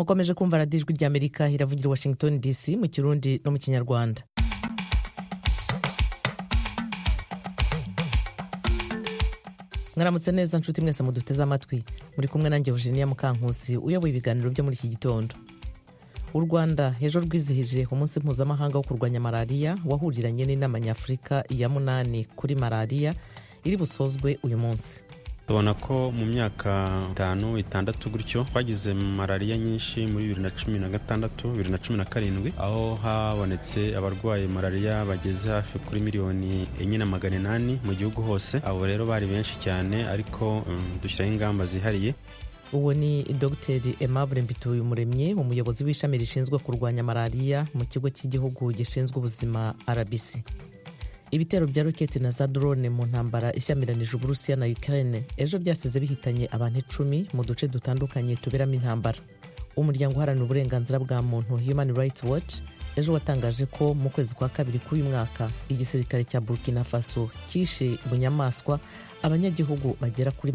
mukomeje kumva radiyo ijwi ry'Amerika iravugira Washington DC mu Kirundi no mu Kinyarwanda. Mwaramutse neza nshuti mwese muduteze amatwi, muri kumwe nanjye Eugenia Mukankusi uyoboye ibiganiro byo muri iki gitondo. U Rwanda ejo rwizihije umunsi mpuzamahanga wo kurwanya malariya wahuriranye n'inama nyafurika ya 8 kuri malariya iri busozwe uyu munsi. Tubona ko mu myaka 5-6 gutyo twagize malariya nyinshi muri 2016 2017 aho habonetse abarwaye malariya bageze hafi kuri miliyoni 4.8 mu gihugu hose. Abo rero bari benshi cyane ariko dushyiraho ingamba zihariye. Uwo ni Dr Aimable Mbituyumuremyi, umuyobozi w'ishami rishinzwe kurwanya malariya mu kigo cy'igihugu gishinzwe ubuzima RBC. Ibitero bya roketi na za drone mu ntambara ishyamiranyije Uburusiya na Ukraine ejo byasize bihitanye abantu 10 mu duce dutandukanye tuberamo intambara. Umuryango uharanira uburenganzira bwa muntu Human Rights Watch ejo watangaje ko mu kwezi kwa kabiri k'uyu mwaka igisirikare cya Burkina Faso kishe bunyamaswa abanyagihugu bagera kuri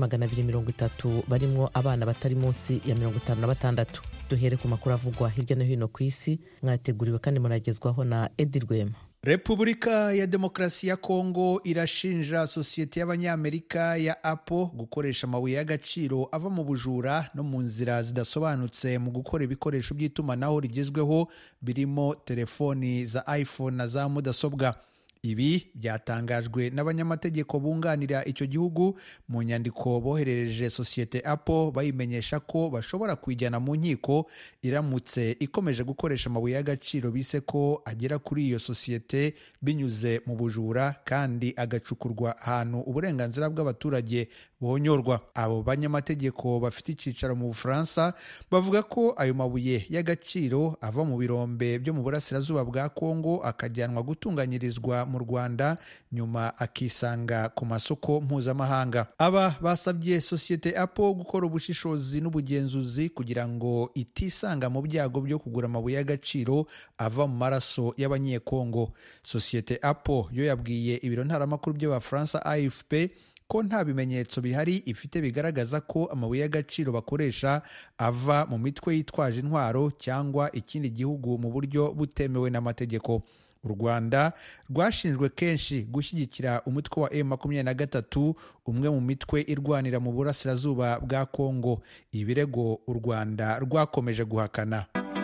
230 barimo abana batari munsi ya 56. Duhere ku makuru avugwa hirya no hino ku isi, mwateguriwe kandi muragezwaho na Edi Rwema. Repubulika ya Demokarasi ya Kongo irashinja sosiyete y'Abanyamerika ya Apple gukoresha amabuye y'agaciro ava mu bujura no mu nzira zidasobanutse mu gukora ibikoresho by'itumanaho rigezweho birimo telefoni za iPhone na za mudasobwa. Ibi byatangajwe n'abanyamategeko bunganira icyo gihugu mu nyandiko boherereje sosiyete Apple bayimenyesha ko bashobora kwijyana mu nkiko iramutse ikomeje gukoresha amabuye y'agaciro bise ko agera kuri iyo sosiyete binyuze mu bujura kandi agacukurwa ahantu uburenganzira bw'abaturage bonyorwa. Abo banyamategeko bafite icyicaro mu Bufaransa bavuga ko ayo mabuye y'agaciro ava mu birombe byo mu burasirazuba bwa Kongo akajyanwa gutunganyirizwa mu Rwanda nyuma akisanga ku masoko mpuzamahanga. Aba basabye sosiyete Apple gukora ubushishozi n'ubugenzuzi kugira ngo itisanga mu byago byo kugura amabuye y'agaciro ava mu maraso y'abanyekongo. Sosiyete Apple yo yabwiye ibiro ntaramakuru by'Abafaransa AFP ko nta bimenyetso bihari ifite bigaragaza ko amabuye y'agaciro bakoresha ava mu mitwe yitwaje intwaro cyangwa ikindi gihugu mu buryo butemewe n'amategeko. U Rwanda rwashinjwe kenshi gushyigikira umutwe wa M23, umwe mu mitwe irwanira mu burasirazuba bwa Kongo. Ibirego u Rwanda rwakomeje guhakana.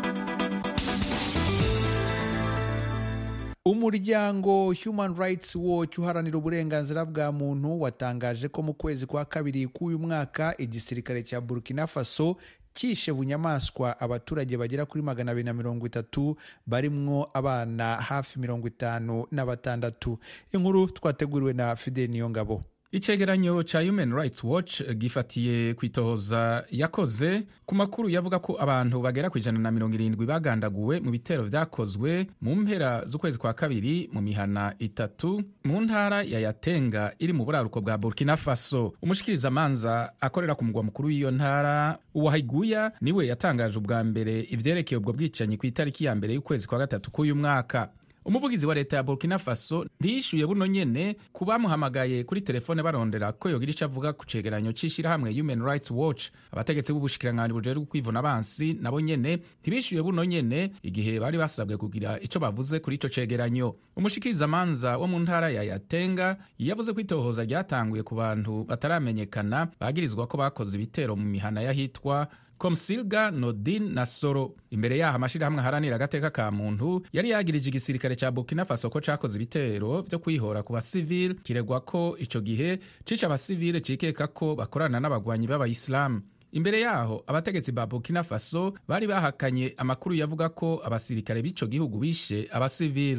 Umuryango Human Rights Watch uharanira uburenganzira bwa muntu watangaje ko mu kwezi kwa kabiri k'uyu mwaka igisirikare cya Burkina Faso kishe bunyamaswa abaturage bagera kuri 230 barimwo abana hafi 56. Inkuru twateguriwe na Fidel Niyongabo. Icegeranyo cha Human Rights Watch gifatiye kwitohoza yakoze ku makuru yavuga ko abantu bagera ku 170 bagandaguwe mu bitero vyakozwe mu mpera z'ukwezi kwa kabiri mu mihana 3 mu ntara ya Yatenga iri mu buraruko bwa Burkina Faso. Umushikiriza manza akorera ku mugwa mukuru w'iyo ntara Uwahiguya niwe yatangaje ubwa mbere ivyerekeye ubwo bwicanyi ku itariki ya mbere y'ukwezi kwa gatatu k'uyu mwaka. Umuvugizi wa leta ya Burkina Faso ntiyishuye buno nyene kubamuhamagaye kuri telefone barondera ko yogira ico avuga ku cegeranyo c'ishirahamwe Human Rights Watch. Abategetsi b'ubushikiranganji bujejwe kwivuna abansi nabo nyene ntibishuye buno nyene igihe bari basabwe kugira ico bavuze kuri ico cegeranyo. Umushikiriza manza wo mu ntara ya Yatenga yavuze ko itohoza ryatanguye ku bantu bataramenyekana bagirizwa ko bakoze ibitero mu mihana yahitwa Komsilga, Nodin na Soro. Imbere yaho amashirahamwe aharanira agateka ka muntu yari yagirije igisirikare ca Burkina Faso ko cakoze ibitero vyo kwihora ku basivile, kiregwa ko ico gihe cica abasivile cikeka ko bakorana n'abagwanyi b'Abayisilamu. Imbere yaho abategetsi ba Burkina Faso bari bahakanye amakuru yavuga ko abasirikare b'ico gihugu bishe abasivile.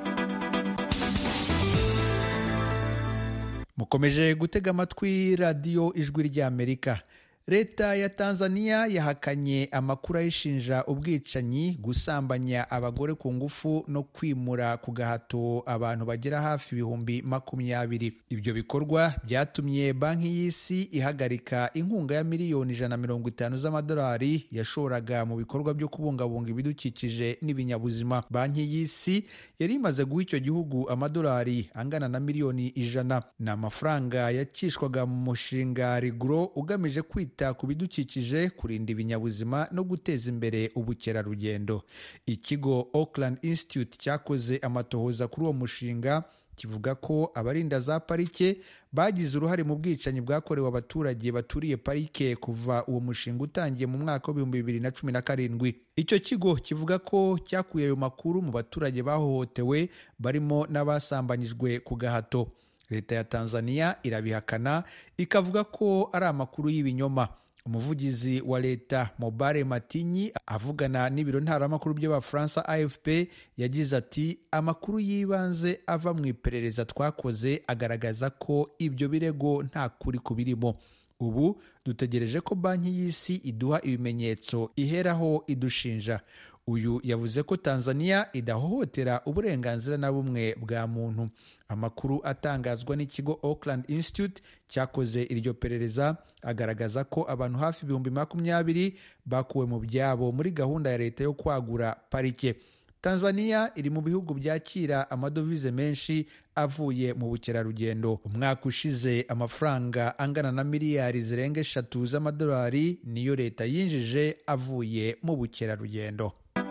Mukomeje gutega amatwi radio Ijwi ry'Amerika. Leta ya Tanzania yahakanye amakuru ayishinja ubwicanyi, gusambanya abagore ku ngufu no kwimura ku gahato abantu bagera hafi 20,000. Ibyo bikorwa byatumye Banki y'Isi ihagarika inkunga ya miliyoni 150 z'amadolari yashoraga mu bikorwa byo kubungabunga ibidukikije n'ibinyabuzima. Banki y'Isi yari imaze guha icyo gihugu amadolari angana na miliyoni 100. Ni amafaranga yacishwaga mu mushinga Riguro ugamije kwita kwita ku bidukikije, kurinda ibinyabuzima no guteza imbere ubukerarugendo. Ikigo Auckland Institute cyakoze amatohoza kuri uwo mushinga kivuga ko abarinda za parike bagize uruhare mu bwicanyi bwakorewe abaturage baturiye parike kuva uwo mushinga utangiye mu mwaka wa 2017. Icyo kigo kivuga ko cyakuye ayo makuru mu baturage bahohotewe barimo n'abasambanyijwe ku gahato. Leta ya Tanzania irabihakana ikavuga ko ari amakuru y'ibinyoma. Umuvugizi wa leta Mobare Matinyi avugana n'ibiro ntaramakuru by'Abafaransa AFP yagize ati amakuru yibanze ava mu iperereza twakoze agaragaza ko ibyo birego nta kuri kubirimo. Ubu dutegereje ko Banki y'Isi iduha ibimenyetso iheraho idushinja. Uyu yavuze ko Tanzania idahohotera uburenganzira na bumwe bwa muntu. Amakuru atangazwa n'ikigo Auckland Institute cyakoze iryo perereza agaragaza ko abantu hafi 20,000 bakuwe mu byabo muri gahunda ya leta yo kwagura parike. Tanzania iri mu bihugu byakira amadovize menshi avuye mu bukerarugendo. Umwaka ushize amafaranga angana na miliyari zirenga 3 z'amadolari niyo leta yinjije avuye mu bukerarugendo.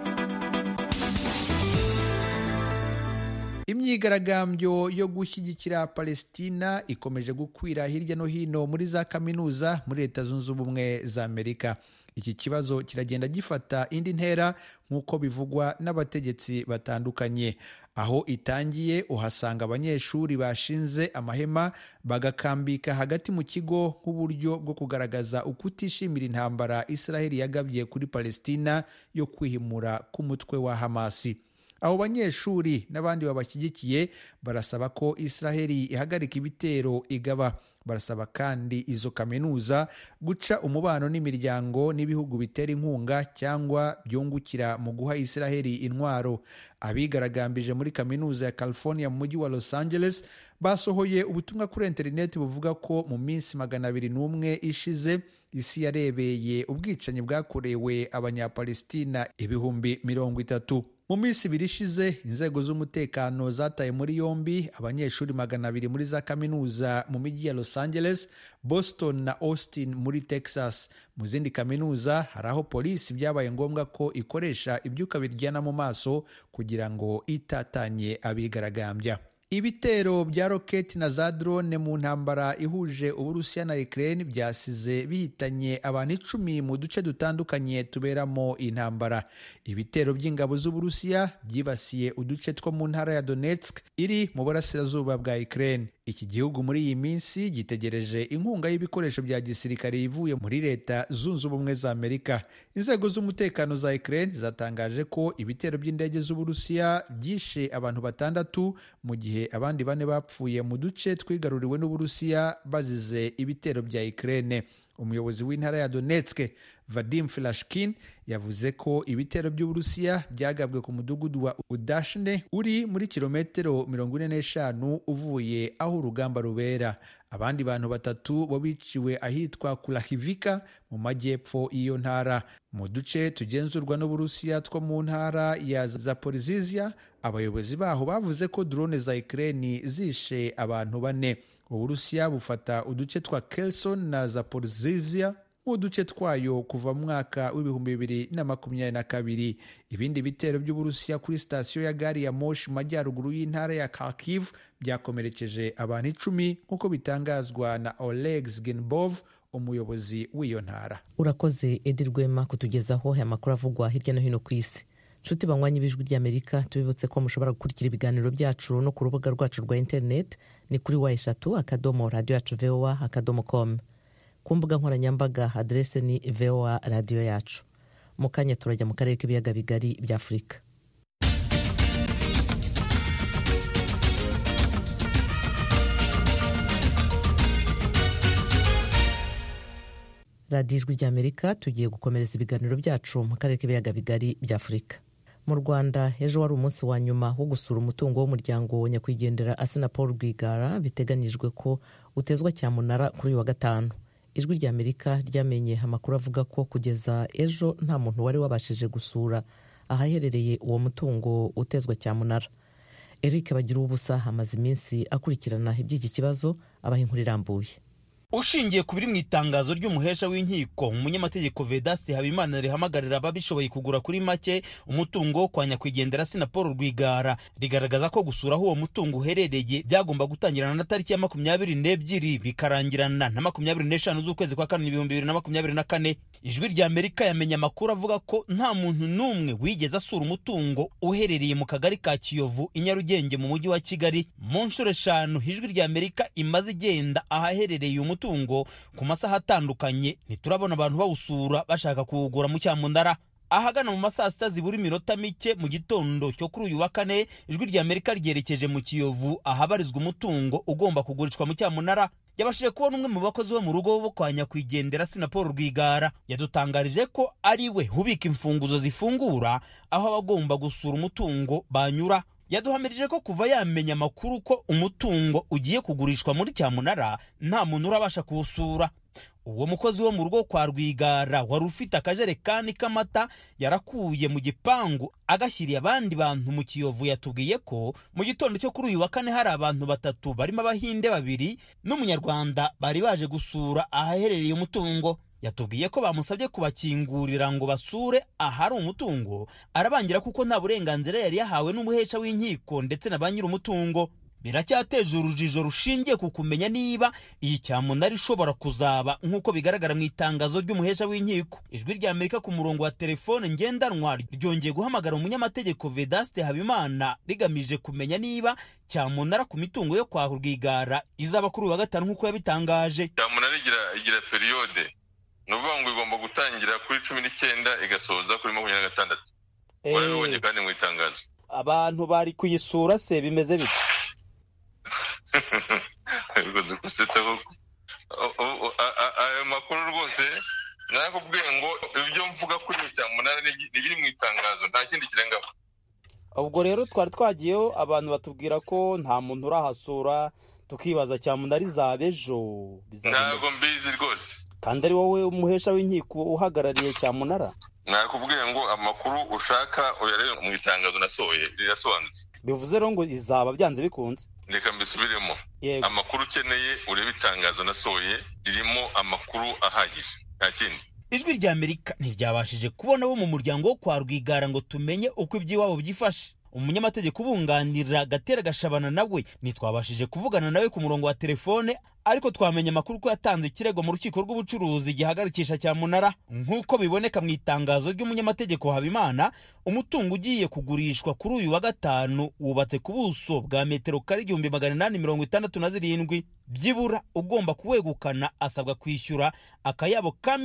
Imyigaragambyo yo gushyigikira Palestina ikomeje gukwira hirya no hino muri za kaminuza muri Leta Zunze Ubumwe za Amerika. Iki kibazo kiragenda gifata indi ntera nk'uko bivugwa n'abategetsi batandukanye. Aho itangiye uhasanga abanyeshuri bashinze amahema bagakambika hagati mu kigo nk'uburyo bwo kugaragaza ukutishimira intambara Israeli yagabye kuri Palestina yo kwihimura k'umutwe wa Hamasi. Abo banyeshuri n'abandi babashyigikiye barasaba ko Israeli ihagarika ibitero igaba. Barasaba kandi izo kaminuza guca umubano n'imiryango n'ibihugu bitera inkunga cyangwa byungukira mu guha Israeli intwaro. Abigaragambije muri kaminuza ya California mu mujyi wa Los Angeles basohoye ubutumwa kuri interineti buvuga ko mu minsi 201 ishize isi yarebeye ubwicanyi bwakorewe abanyapalestina 30,000. Mu minsi 2 ishize inzego z'umutekano zataye muri yombi abanyeshuri 200 muri za kaminuza mu mijyi ya Los Angeles, Boston na Austin muri Texas. Mu zindi kaminuza hari aho polisi byabaye ngombwa ko ikoresha ibyuka biryana mu maso kugira ngo itatanye abigaragambya. Ibitero bya roketi na za drone mu ntambara ihuje Uburusiya na Ukraine byasize bihitanye abantu 10 mu duce dutandukanye tuberamo intambara. Ibitero by'ingabo z'Uburusiya byibasiye uduce two mu ntara ya Donetsk iri mu burasirazuba bwa Ukraine. Iki gihugu muri iyi minsi gitegereje inkunga y'ibikoresho bya gisirikare ivuye muri Leta Zunze Ubumwe za Amerika. Inzego z'umutekano za Ukraine zatangaje ko ibitero by'indege z'Uburusiya byishe abantu 6 mu gihe abandi 4 bapfuye mu duce twigaruriwe n'Uburusiya bazize ibitero bya Ukraine. Umuyobozi w'intara ya Donetsk Vadim Filashkin yavuze ko ibitero by'Uburusiya byagabwe ku mudugudu wa Udashne uri muri kilometero 45 uvuye aho urugamba rubera. Abandi bantu 3 bo biciwe ahitwa Kulahivika mu majyepfo y'iyo ntara. Mu duce tugenzurwa n'Uburusiya two mu ntara ya Zaporizhia, abayobozi baho bavuze ko drone za Ukraine zishe abantu 4. Uburusiya bufata uduce twa Kherson na Zaporizhia uduce twayo kuva mu mwaka w'2022. Ibindi bitero by'Uburusiya kuri sitasiyo ya gari ya moshi mu majyaruguru y'intara ya Kharkiv byakomerekeje abantu 10 nk'uko bitangazwa na Oleg Zgenbov, umuyobozi w'iyo ntara. Urakoze Edi Rwema kutugezaho aya makuru avugwa hirya no hino ku isi. Nshuti banywanyi b'Ijwi ry'Amerika, tubibutse ko mushobora gukurikira ibiganiro byacu no ku rubuga rwacu rwa internet ni kuri wa3.radio@voa.com. Ku mbuga nkoranyambaga adrese ni VOA Radio Yacu. Mu kanya turajya mu karere k'ibiyaga bigari bya Afurika. Radio Ijwi ry'Amerika tugiye gukomereza ibiganiro byacu mu karere k'ibiyaga bigari bya Afurika. Mu Rwanda ejo wari umunsi wa nyuma wo gusura umutungo w'umuryango nyakwigendera Assinapol Paul Rwigara, biteganijwe ko utezwa cyamunara kuri uyu wa gatanu. Ijwi ry'Amerika ryamenye amakuru avuga ko kugeza ejo nta muntu wari wabashije gusura ahaherereye uwo mutungo utezwa cyamunara. Eric Bagiruwubusa amaze iminsi akurikirana iby'iki kibazo, abaha inkuru irambuye. Ushingiye ku biri mu itangazo ry'umuhesha w'inkiko, umunyamategeko Vedaste Habimana rihamagarira ababishoboye kugura kuri make umutungo wo kwa nyakwigendera Assinapol Rwigara, rigaragaza ko gusura aho uwo mutungo uherereye byagomba gutangirana na tariki ya 22 bikarangirana na 25 z'ukwezi kwa 2024. Ijwi rya Amerika yamenye amakuru avuga ko nta muntu n'umwe wigeze asura umutungo uherereye mu kagari ka Kiyovu i Nyarugenge mu mujyi wa Kigali. Mu nshuro 5 ijwi rya Amerika imaze igenda ahaherereye umutungo ku masaha atandukanye, ntiturabona abantu bawusura bashaka kuwugura mu cyamunara. Ahagana mu masaha 6 zibura iminota mike mu gitondo cyo kuri uyu wa 4, ijwi rya Amerika ryerekeje mu Kiyovu ahabarizwa umutungo ugomba kugurishwa mu cyamunara. Yabashije kubona umwe mu bakozi bo mu rugo bo kwa nyakwigendera Assinapol Rwigara, yadutangarije ko ari we hubika imfunguzo zifungura aho abagomba gusura umutungo banyura. Yaduhamirije ko kuva yamenya amakuru ko umutungo ugiye kugurishwa muri cyamunara nta muntu urabasha kuwusura. Uwo mukozi wo mu rugo kwa Rwigara wari ufite akajerekani k'amata yarakuye mu gipangu agashyiriye abandi bantu mu Kiyovu, yatubwiye ko mu gitondo cyo kuri uyu wa 4 hari abantu 3 barimo Abahinde 2 n'Umunyarwanda bari baje gusura ahaherereye umutungo. Yatubwiye ko bamusabye kubakingurira ngo basure ahari umutungo, arabangira kuko nta burenganzira yari yahawe n'umuhesha w'inkiko ndetse na banyiri umutungo. Biracyateje urujijo rushingiye ku kumenya niba iyi cyamunara ishobora kuzaba nk'uko bigaragara mu itangazo ry'umuhesha w'inkiko. Ijwi rya Amerika ku murongo wa telefone ngendanwa ryongeye guhamagara umunyamategeko Vedaste Habimana rigamije kumenya niba cyamunara ku mitungo yo kwa Rwigara izaba kuri uyu wa 5 nk'uko yabitangaje. Cyamunara igira periode, nuvuga ngo igomba gutangira kuri 19 igasoza kuri 26. Warabonye kandi mu itangazo. Abantu bari kuyisura se bimeze bite? Bigoze kusetsa koko. Ayo makuru rwose nakubwiye ngo ibyo mvuga kuri cyamunara biri mu itangazo, nta kindi kirengaho. Ubwo rero twari twagiyeho abantu batubwira ko nta muntu urahasura, tukibaza cyamunara izabe ejo. Ntabwo mbizi rwose. Kandi ari wowe umuhesha w'inkiko uhagarariye cyamunara? Nakubwiye ngo amakuru ushaka uyarebe mu itangazo nasohoye rirasobanutse. Bivuze rero ngo izaba byanze bikunze. Reka mbisubiremo. Amakuru ukeneye urebe itangazo nasohoye ririmo amakuru ahagije, nta kindi. Ijwi rya Amerika ntiryabashije kubona bo mu muryango wo kwa Rwigara ngo tumenye uko iby'iwabo byifashe. Umunyamategeko ubunganira Gatera Gashabana nawe ntitwabashije kuvugana nawe ku murongo wa telefone, ariko twamenye amakuru ko yatanze ikirego mu rukiko rw'ubucuruzi gihagarikisha cyamunara. Nk'uko biboneka mu itangazo ry'umunyamategeko Habimana, umutungo ugiye kugurishwa kuri uyu wa 5 wubatse ku buso bwa metero kare 1867 byibura. Ugomba kuwegukana asabwa kwishyura akayabo ka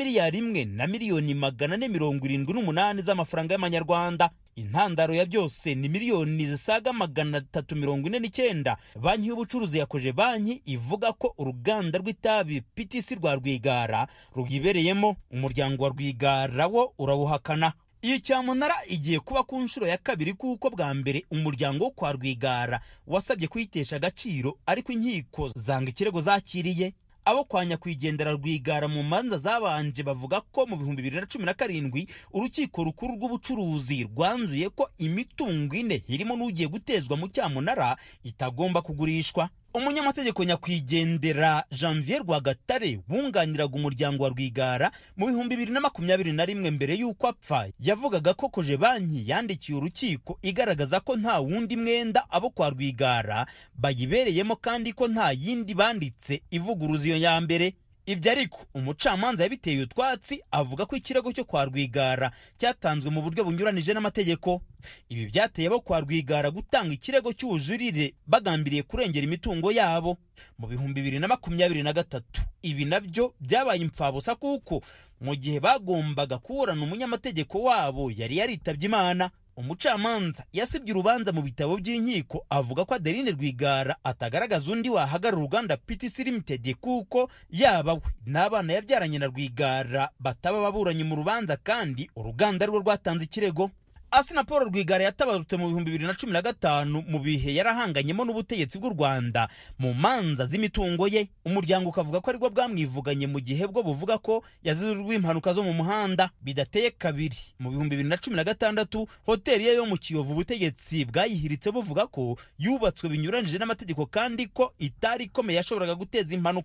$1,478,000 z'amafaranga y'amanyarwanda. Intandaro ya byose ni miliyoni zisaga 349. Banki y'ubucuruzi yakoje banki ivuga ko uruganda rw'itabi PTC rwa Rwigara rugibereyemo. Umuryango wa Rwigara wo urawuhakana. Iyi cyamunara igiye kuba ku nshuro ya 2 kuko bwa mbere umuryango wo kwa Rwigara wasabye kuyitesha agaciro, ariko inkiko zanga ikirego zakiriye. Abo kwa nyakwigendera Rwigara mu manza zabanje bavuga ko mu 2017 urukiko rukuru rw'ubucuruzi rwanzuye ko imitungo 4 irimo n'ugiye gutezwa mu cyamunara itagomba kugurishwa. Umunyamategeko nyakwigendera Janvier Rwagatare wunganiraga umuryango wa Rwigara mu 2021 mbere y'uko apfa, yavugaga ko koje banki yandikiye urukiko igaragaza ko nta wundi mwenda abo kwa Rwigara bayibereyemo kandi ko nta yindi banditse ivuguruza iyo ya mbere. Ibyo ariko umucamanza yabiteye utwatsi, avuga ko ikirego cyo kwa Rwigara cyatanzwe mu buryo bunyuranije n'amategeko. Ibi byateye abo kwa Rwigara gutanga ikirego cy'ubujurire bagambiriye kurengera imitungo yabo. Mu 2023 ibi nabyo byabaye impfabusa kuko mu gihe bagombaga kuburana umunyamategeko wabo yari yaritabye Imana. Umucamanza yasibye urubanza mu bitabo by'inkiko avuga ko Adeline Rwigara atagaragaza undi wahagarara uruganda PTC Limited kuko yaba we n'abana yabyaranye na Rwigara bataba baburanye mu rubanza kandi uruganda rwo rwatanze ikirego. Assinapol Rwigara yatabarutse mu 2015 mu bihe yarahanganyemo n'ubutegetsi bw'u Rwanda mu manza z'imitungo ye. Umuryango ukavuga ko aribwo bwamwivuganye mu gihe bwo buvuga ko yazizurwa impanuka zo mu muhanda. Bidateye kabiri mu 2016 hoteli ye yo mu Kiyovu ubutegetsi bwayihiritse buvuga ko yubatswe binyuranije n'amategeko kandi ko itari ikomeye yashoboraga guteza impanuka.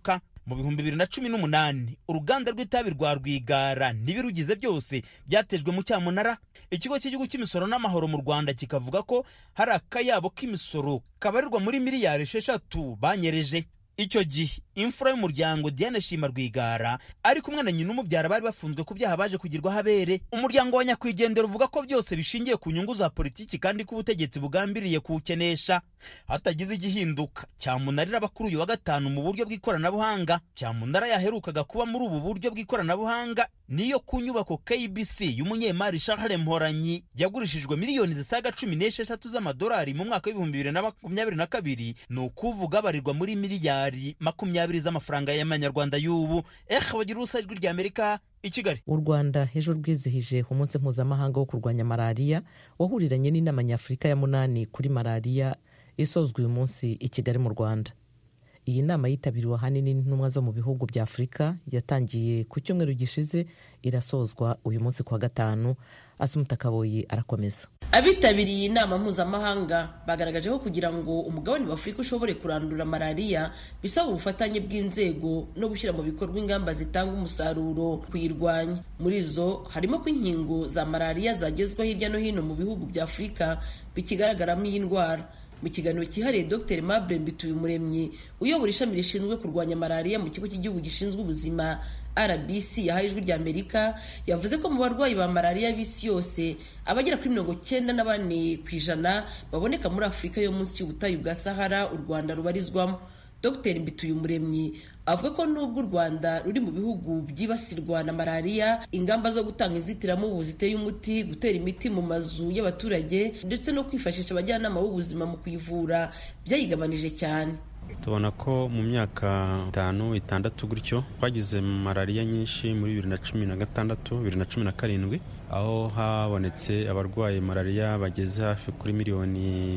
Mu 2018 uruganda rw'itabi rwa Rwigara n'ibirugize byose byatejwe mu cyamunara. Ikigo cy'igihugu cy'imisoro n'amahoro mu Rwanda kikavuga ko hari akayabo k'imisoro kabarirwa muri miliyari 6 banyereje. Icyo gihe imfura y'umuryango Diane Shima Rwigara ari kumwe na nyina umubyara bari bafunzwe ku byaha baje kugirwa habere. Umuryango wa nyakwigendera uvuga ko byose bishingiye ku nyungu za politiki kandi ko ubutegetsi bugambiriye kuwukenesha. Hatagize igihinduka, cyamunara iraba kuri uyu wa gatanu mu buryo bw'ikoranabuhanga. Cyamunara yaherukaga kuba muri ubu buryo bw'ikoranabuhanga niyo ku nyubako KBC y'umunyemari Charles Mporanyi yagurishijwe miliyoni zisaga 16 z'amadolari mu mwaka w'2022, ni ukuvuga barirwa muri miliyari 20 z'amafaranga y'amanyarwanda y'ubu. Bagira urusajwi ry'Amerika i Kigali. U Rwanda ejo rwizihije umunsi mpuzamahanga wo kurwanya malariya wahuriranye n'inama nyafurika ya 8 kuri malariya isozwe uyu munsi i Kigali mu Rwanda. Iyi nama yitabiriwe ahanini n'intumwa zo mu bihugu bya Afurika, yatangiye ku cyumweru gishize irasozwa uyu munsi kwa gatanu. Asumta Kaboyi arakomeza. Abitabiriye iyi nama mpuzamahanga bagaragaje ko kugira ngo umugabane wa Afurika ushobore kurandura malariya bisaba ubufatanye bw'inzego no gushyira mu bikorwa ingamba zitanga umusaruro kuyirwanya. Muri zo harimo ko inkingo za malariya zagezwa hirya no hino mu bihugu bya Afurika bikigaragaramo iyi ndwara. Mu kiganiro cyihariye Dr Aimable Mbituyumuremyi uyobora ishami rishinzwe kurwanya malariya mu kigo cy'igihugu gishinzwe ubuzima RBC yahaye ijwi ry'Amerika, yavuze ko mu barwayi ba malariya b'isi yose abagera kuri 94% baboneka muri Afurika yo munsi y'ubutayu bwa Sahara u Rwanda rubarizwamo. Dr Mbituyumuremyi avuga ko nubwo u Rwanda ruri mu bihugu byibasirwa na malariya, ingamba zo gutanga inzitiramubu ziteye umuti, gutera imiti mu mazu y'abaturage ndetse no kwifashisha abajyanama b'ubuzima mu kuyivura byayigabanije cyane. Tubona ko mu myaka 5-6 gutyo twagize malariya nyinshi muri 2016 2017, aho habonetse abarwaye malariya bageze hafi kuri miliyoni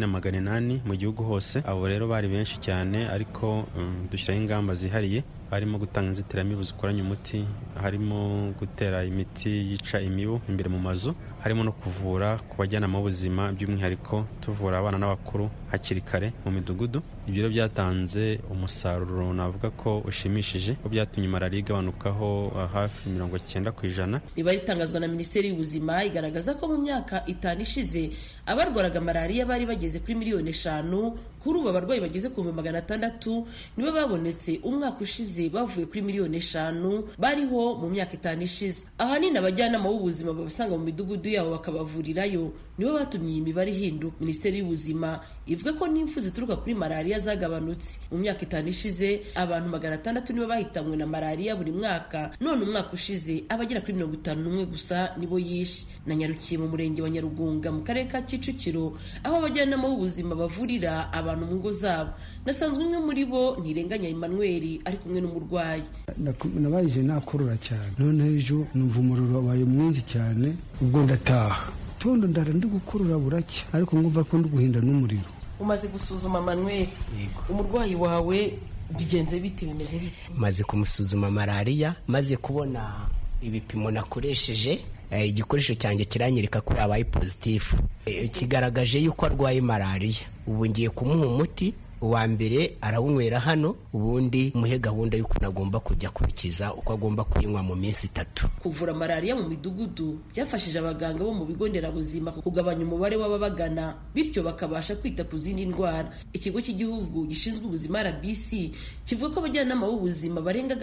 4.8 mu gihugu hose. Abo rero bari benshi cyane, ariko dushyiraho ingamba zihariye, harimo gutanga inzitiramibu zikoranye umuti, harimo gutera imiti yica imibu imbere mu mazu, harimo no kuvura ku bajyanama b'ubuzima, by'umwihariko tuvura abana n'abakuru hakiri kare mu midugudu. Ibyo rero byatanze umusaruro navuga ko ushimishije, ko byatumye malariya igabanukaho hafi 90%. Ibari itangazwa na Minisiteri y'Ubuzima igaragaza ko mu myaka 5 ishize abarwaraga malariya bari bageze kuri miliyoni 5. Kuri ubu abarwayi bageze ku 600 nibo babonetse umwaka ushize, bavuye kuri miliyoni 5 bariho mu myaka 5 ishize. Ahanini abajyanama b'ubuzima babasanga mu midugudu yabo bakabavurirayo nibo batumye iyi mibare ihinduka. Minisiteri y'Ubuzima ivuga ko n'imfu zituruka kuri malariya zagabanutse. Mu myaka 5 ishize abantu 600 nibo bahitanwe na malariya buri mwaka, none umwaka ushize abagera kuri 51 gusa nibo yishe. Na Nyarukiye mu murenge wa Nyarugunga mu karere ka Kicukiro, aho abajyanama b'ubuzima bavurira abantu mu ngo zabo. Nasanzwe umwe muri bo Ntirenganya Emmanuel ari kumwe n'umurwayi. Nabaje nakorora cyane, none ejo numva umuriro wabaye mwinshi cyane, ubwo ndataha tondo ndara ndi gukorora buracya, ariko ngumva ko ndi guhinda n'umuriro. Umaze gusuzuma Manuel, umurwayi wawe bigenze bite, bimeze bite? Maze kumusuzuma malariya, maze kubona ibipimo nakoresheje, igikoresho cyanjye kiranyereka ko yabaye positive, kigaragaje yuko arwaye malariya. Ubu ngiye kumuha umuti, uwa mbere arawunywera hano, ubundi muhe gahunda y'uko agomba kujya kurikiza uko agomba kuyinywa mu minsi 3. Kuvura malariya mu midugudu byafashije abaganga bo mu bigo nderabuzima kugabanya umubare w'ababagana, bityo bakabasha kwita ku zindi ndwara. Ikigo cy'igihugu gishinzwe ubuzima RBC kivuga ko abajyanama b'ubuzima barenga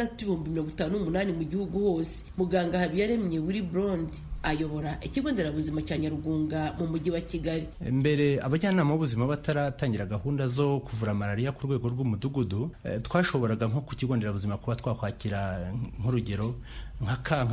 58,000 mu gihugu hose. Muganga Habiyaremye Willy Brond ayobora ikigo nderabuzima cya Nyarugunga mu mujyi wa Kigali. Mbere abajyanama b'ubuzima bataratangira gahunda zo kuvura malariya ku rwego rw'umudugudu, twashoboraga nko ku kigo nderabuzima kuba twakwakira nk'urugero nka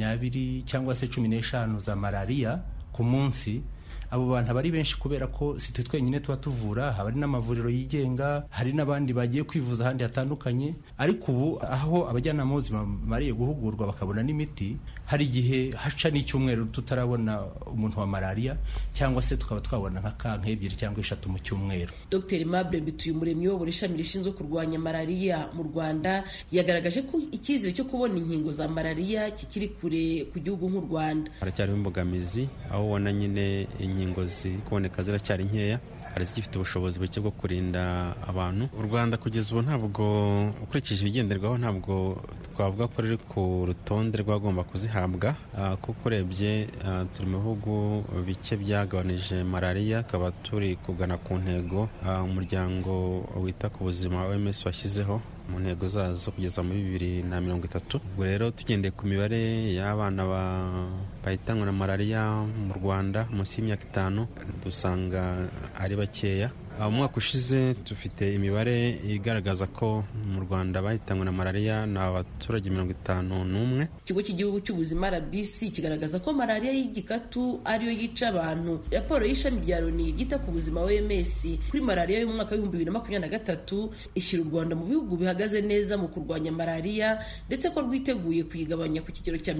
20 cyangwa se 15 za malariya ku munsi. Abo bantu bari benshi kubera ko si twe twenyine tuba tuvura, hari n'amavuriro yigenga, hari n'abandi bagiye kwivuza ahandi hatandukanye. Ariko ubu aho abajyanama b'ubuzima bariye guhugurwa bakabona n'imiti, hari igihe haca n'icyumweru tutarabona umuntu wa malariya, cyangwa se tukaba twabona nka 2 cyangwa 3 mu cyumweru. Dr Aimable Mbituyumuremyi uyobora ishami rishinzwe kurwanya malariya mu Rwanda yagaragaje ko icyizere cyo kubona inkingo za malariya kikiri kure ku gihugu nk'u Rwanda. Haracyari imbogamizi, aho ubona nyine inkingo ziri kuboneka ziracyari nkeya, hari zigifite ubushobozi buke bwo kurinda abantu. U Rwanda kugeza ubu ntabwo, ukurikije ibigenderwaho, ntabwo twavuga ko riri ku rutonde rwagomba kuzihabwa, kuko urebye turi mu bihugu bike byagabanije malariya, tukaba turi kugana ku ntego umuryango wita ku buzima OMS washyizeho mu ntego zazo kugeza muri 2030. Ubwo rero tugendeye ku mibare y'abana bahitanwa na malariya mu Rwanda munsi y'imyaka 5 dusanga ari bakeya. Umwaka ushize dufite imibare igaragaza ko mu Rwanda bahitanwe na malariya ni abaturage 51. Ikigo cy'igihugu cy'ubuzima RBC kigaragaza ko malariya y'igikatu ariyo yica abantu. Raporo y'ishami rya Loni ryita ku buzima OMS kuri malariya yo mu mwaka wa 2023 ishyira u Rwanda mu bihugu bihagaze neza mu kurwanya malariya, ndetse ko rwiteguye kuyigabanya ku kigero cya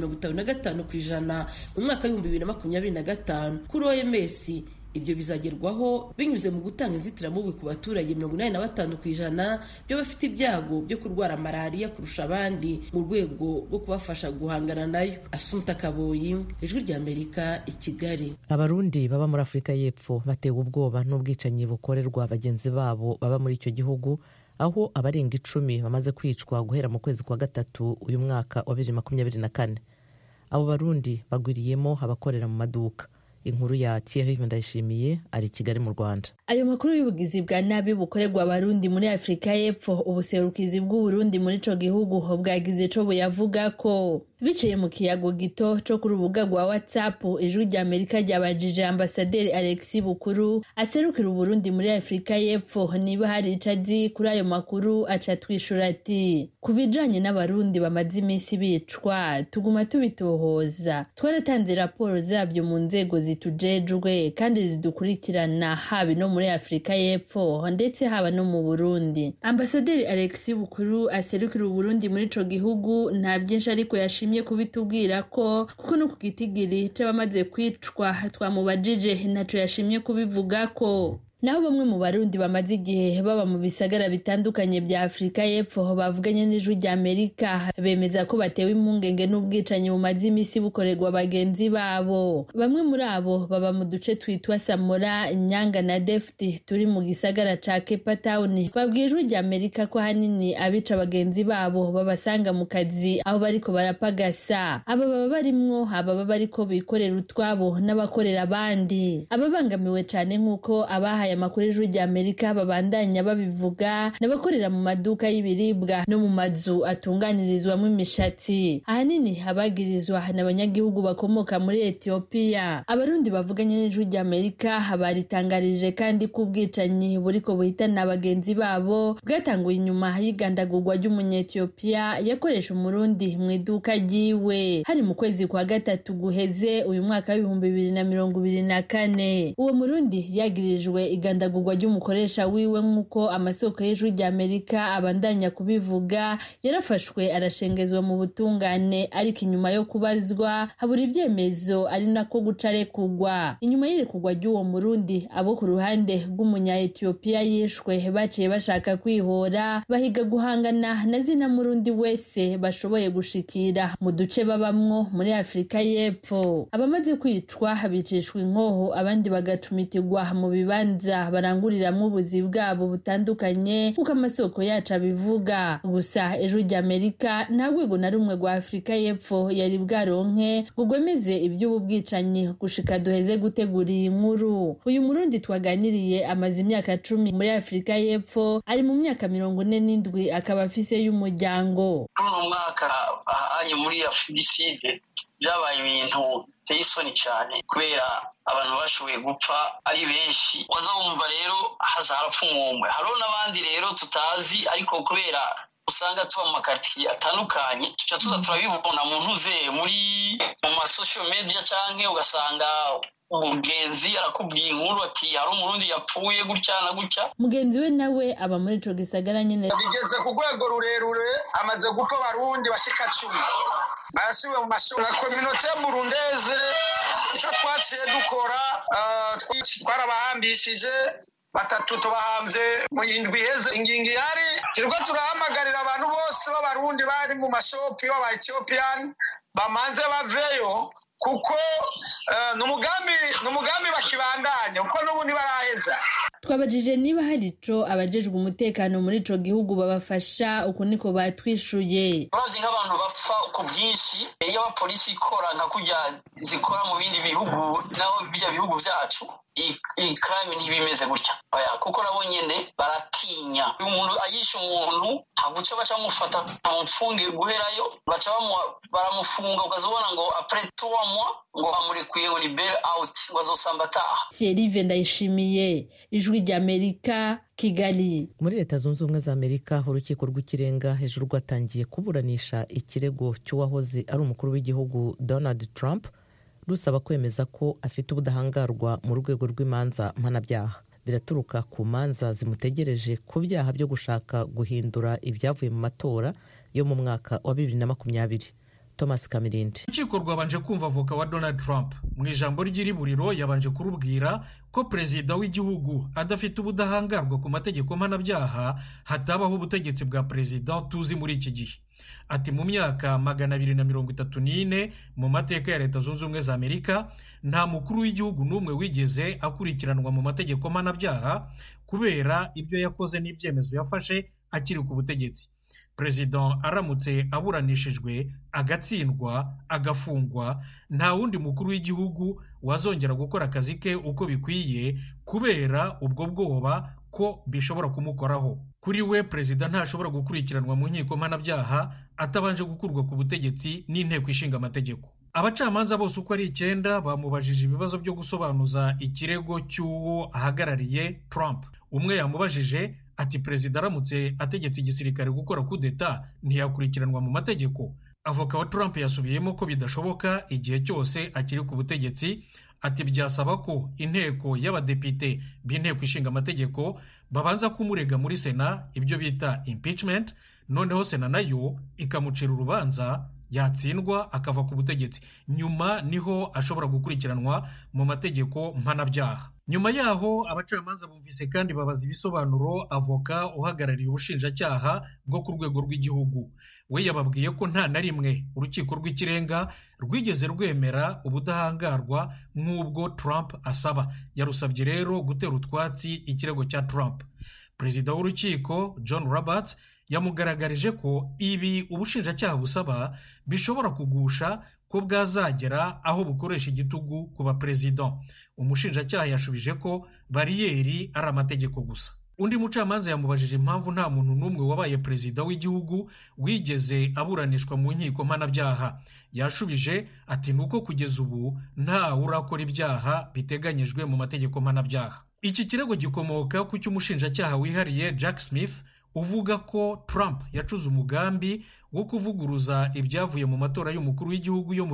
55% mu mwaka wa 2025. Kuri OMS ibyo bizagerwaho binyuze mu gutanga inzitiramubu ku baturage 85% byo bafite ibyago byo kurwara malariya kurusha abandi mu rwego rwo kubafasha guhangana nayo. Asumta Kaboyi, Ijwi ry'Amerika, i Kigali. Abarundi baba muri Afurika y'Epfo batewe ubwoba n'ubwicanyi bukorerwa bagenzi babo baba muri icyo gihugu, aho abarenga 10 bamaze kwicwa guhera mu kwezi kwa gatatu uyu mwaka wa 2024. Abo Barundi bagwiriyemo abakorera mu maduka. Inkuru ya Thierry Ndayishimiye ari Kigali mu Rwanda. Ayo makuru y'ubugizi bwa nabi bukorerwa abarundi muri Afurika y'Epfo, ubuserukizi bw'Uburundi muri ico gihugu bwagize co buyavuga ko biciye mu kiyago gito co ku rubuga rwa WhatsApp. Ijwi ry'Amerika ryabajije Ambasaderi Alexis Bukuru aserukira Uburundi muri Afurika y'Epfo niba hari icazi kuri ayo makuru, aca twishura ati kubijanye n'abarundi bamaze iminsi bicwa tuguma tubitohoza, twaratanze raporo zabyo mu nzego zitujejwe kandi zidukurikirana haba no muri Afurika y'Epfo ndetse haba no mu Burundi. Ambasaderi Alexis Bukuru aserukira Uburundi muri ico gihugu nta byinshi ariko yashimye kubitubwira ko kuko no kugitigiri c'abamaze kwicwa twamubajije ntaco yashimye kubivuga ko. Naho bamwe mu Barundi bamaze igihe baba mu bisagara bitandukanye bya Afurika y'Epfo bavuganye n'Ijwi ry'Amerika bemeza ko batewe impungenge n'ubwicanyi bumaze imisi bukorerwa bagenzi babo. Bamwe muri abo baba mu duce twitwa Samora, Nyanga na Defti turi mu gisagara ca Cape Town. Babwiye Ijwi ry'Amerika ko hanini abica bagenzi babo babasanga mu kazi aho bariko barapagasa. Aba baba barimwo ababa bariko bikorera utwabo n'abakorera abandi. Ababangamiwe cane nk'uko abaha aya makuru Ijwi ry'Amerika babandanya babivuga n'abakorera mu maduka y'ibiribwa no mu mazu atunganirizwamo imishatsi, ahanini abagirizwa n'abanyagihugu bakomoka muri Ethiopia. Abarundi bavuganye n'Ijwi ry'Amerika baritangarije kandi ko ubwicanyi buriko buhitana abagenzi babo bwatanguye inyuma y'igandagurwa ry'umunyethiopia yakoresha umurundi mu iduka ryiwe hari mu kwezi kwa gatatu guheze uyu mwaka wa 2024. Uwo murundi yagirijwe igandagurwa ry'umukoresha wiwe nk'uko amasoko y'Ijwi ry'Amerika abandanya kubivuga. Yarafashwe arashengezwa mu butungane, ariko inyuma yo kubazwa habura ibyemezo ari nako gucare kugwa. Inyuma y'irekugwa ry'uwo murundi, abo ku ruhande rw'umunya Ethiopia yishwe baciye bashaka kwihora bahiga guhangana na zina murundi wese bashoboye gushikira mu duce babamwo muri Afurika y'Epfo. Abamaze kwicwa bicishwa inkoho, abandi bagacumitirwa mu bibanza baranguriramwo ubuzi bwabo butandukanye kuko amasoko yacu abivuga. Gusa Ijwi ry'Amerika nta rwego na rumwe rwa Afurika y'Epfo yari bwaronke ngo rwemeze iby'ubu bwicanyi gushika duheze gutegura iyi nkuru. Uyu murundi twaganiriye amaze imyaka 10 muri Afurika y'Epfo, ari mu myaka 47 akaba afise y'umuryango. Uno mwaka ahanye muri Afudiside byabaye ibintu biteye isoni cyane kubera abantu bashoboye gupfa ari benshi. Waza wumva rero hazarapfa umwe, hariho n'abandi rero tutazi, ariko kubera usanga tuba mu makartier atandukanye tuca tuza turabibona mu ntuze muri mu ma social media canke ugasanga umugenzi arakubwiye inkuru ati hari umurundi yapfuye gutya na gutya. Mugenzi we nawe aba muri ico gisagara nyene. Bigeze ku rwego rurerure, amaze gupfa Barundi bashika 10 basubiye mu mashuri na communauté burundeze. Icyo twaciye dukora twarabahambishije batatu tubahambye mu indwi iheze. Ingingo ihari turiko turahamagarira abantu bose b'abarundi bari mu mashopi b'aba Ethiopian bamanze baveyo, kuko n'umugambi bakibandanya kuko n'ubu ntibaraheza. Twabajije niba hari ico abajejwe umutekano muri ico gihugu babafasha, uko niko batwishuye. Bazi nk'abantu bapfa ku bwinshi iyo abapolisi ikora nka kurya zikora mu bindi bihugu naho bijya bihugu vyacu, iyi crime ntibimeze gutya kuko nabo nyene baratinya. Umuntu ayisha umuntu haguca baca bamufata amupfunge guherayo, baca baramufunga ukazobona ngo après 3 mois ngo bamurekuye ngo ni bail out ngo azosamba ataha. Thierry Vendayishimiye, Ijwi ry'Amerika, Kigali. Muri Leta Zunze Ubumwe za Amerika, urukiko rw'ikirenga hejuru rwatangiye kuburanisha ikirego cy'uwahoze ari umukuru w'igihugu Donald Trump rusaba kwemeza ko afite ubudahangarwa mu rwego rw'imanza mpanabyaha. Biraturuka ku manza zimutegereje ku byaha byo gushaka guhindura ibyavuye mu matora yo mu mwaka wa 2020. Thomas Kamirindi. Urukiko rwabanje kumva avoka wa Donald Trump. Mu ijambo ry'iriburiro yabanje kurubwira ko perezida w'igihugu adafite ubudahangarwa ku mategeko mpanabyaha hatabaho ubutegetsi bwa perezida tuzi muri iki gihe. Ati mu myaka 234 mu mateka ya Leta Zunze Ubumwe za Amerika nta mukuru w'igihugu n'umwe wigeze akurikiranwa mu mategeko mpanabyaha kubera ibyo yakoze n'ibyemezo yafashe akiri ku butegetsi. Perezida aramutse aburanishijwe agatsindwa agafungwa, nta wundi mukuru w'igihugu wazongera gukora akazi ke uko bikwiye kubera ubwo bwoba ko bishobora kumukoraho. Kuri we perezida ntashobora gukurikiranwa mu nkiko mpanabyaha atabanje gukurwa ku butegetsi n'inteko ishinga amategeko. Abacamanza bose uko ari 9 bamubajije ibibazo byo gusobanuza ikirego cy'uwo ahagarariye Trump. Umwe yamubajije ati perezida aramutse ategetse igisirikare gukora kudeta ntiyakurikiranwa mu mategeko. Avoka wa Trump yasubiyemo ko bidashoboka igihe cyose akiri ku butegetsi. Ati byasaba ko inteko y'abadepite b'inteko ishinga amategeko babanza kumurega muri Sena, ibyo bita impeachment, noneho Sena nayo ikamucira urubanza, yatsindwa akava ku butegetsi, nyuma niho ashobora gukurikiranwa mu mategeko mpanabyaha. Nyuma yaho abacamanza bumvise kandi babaza ibisobanuro avoka uhagarariye ubushinjacyaha bwo ku rwego rw'igihugu. We yababwiye ko nta na rimwe urukiko rw'ikirenga rwigeze rwemera ubudahangarwa nk'ubwo Trump asaba. Yarusabye rero gutera utwatsi ikirego cya Trump. Perezida w'urukiko John Roberts yamugaragarije ko ibi ubushinjacyaha busaba bishobora kugusha ko bwazagera aho bukoresha igitugu ku baperezida. Umushinjacyaha yashubije ko bariyeri ari amategeko gusa. Undi mucamanza yamubajije impamvu nta muntu n'umwe wabaye perezida w'igihugu wigeze aburanishwa mu nkiko mpanabyaha. Yashubije ati nuko kugeza ubu nta urakora ibyaha biteganyijwe mu mategeko mpanabyaha. Iki kirego gikomoka ku cy'umushinjacyaha wihariye Jack Smith uvuga ko Trump yacuze umugambi wo kuvuguruza ibyavuye mu matora y'umukuru w'igihugu yo mu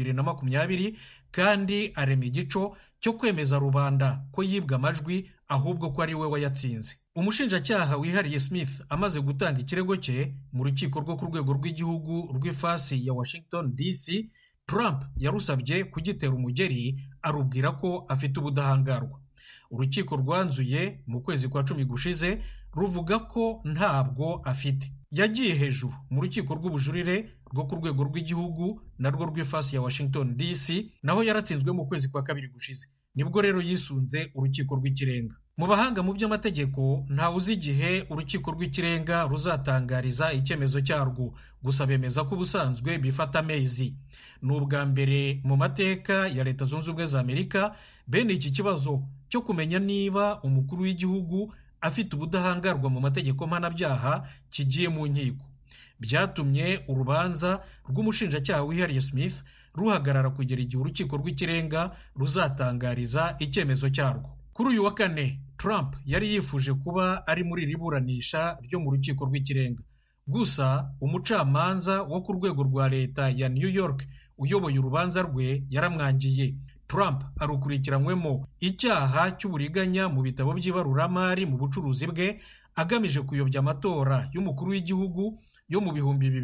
2020 kandi arema igico cyo kwemeza rubanda ko yibwa amajwi ahubwo ko ari we wayatsinze. Umushinjacyaha wihariye Smith amaze gutanga ikirego cye mu rukiko rwo ku rwego rw'igihugu rw'ifasi ya Washington DC, Trump yarusabye kugitera umugeri arubwira ko afite ubudahangarwa. Urukiko rwanzuye mu kwezi kwa 10 gushize ruvuga ko ntabwo afite. Yagiye hejuru mu rukiko rw'ubujurire rwo ku rwego rw'igihugu narwo rw'ifasi ya Washington DC, naho yaratsinzwe mu kwezi kwa 2 gushize. Nibwo rero yisunze urukiko rw'ikirenga. Mu bahanga mu by'amategeko nta uzi igihe urukiko rw'ikirenga ruzatangariza icyemezo cyarwo, gusa bemeza ko ubusanzwe bifata amezi. Ni ubwa mbere mu mateka ya Leta Zunze Ubumwe za Amerika bene iki kibazo cyo kumenya niba umukuru w'igihugu afite ubudahangarwa mu mategeko mpanabyaha kigiye mu nkiko. Byatumye urubanza rw'umushinjacyaha wihariye Smith ruhagarara kugera igihe urukiko rw'ikirenga ruzatangariza icyemezo cyarwo. Kuri uyu wa 4 Trump yari yifuje kuba ari muri riburanisha ryo mu rukiko rw'ikirenga. Gusa umucamanza wo ku rwego rwa leta ya New York uyoboye urubanza rwe yaramwangiye. Trump arukurikiranwemo icyaha cy'uburiganya mu bitabo by'ibaruramari mu bucuruzi bwe agamije kuyobya amatora y'umukuru w'igihugu yo mu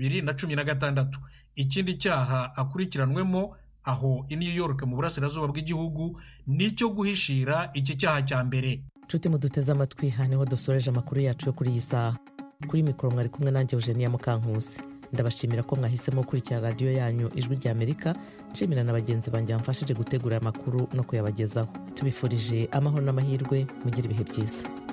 2016. Ikindi cyaha akurikiranwemo aho i New York mu burasirazuba bw'igihugu nicyo guhishira iki cyaha cya mbere. nshuti muduteze amatwi, aha niho dusoreje amakuru yacu yo kuri iyi saha. Kuri mikoro mwari kumwe nanjye Eugenia Mukankusi. Ndabashimira ko mwahisemo gukurikira radiyo yanyu Ijwi ry'Amerika. Nshimira na bagenzi banjye bamfashije gutegura amakuru no kuyabagezaho. Tubifurije amahoro n'amahirwe, mugire ibihe byiza.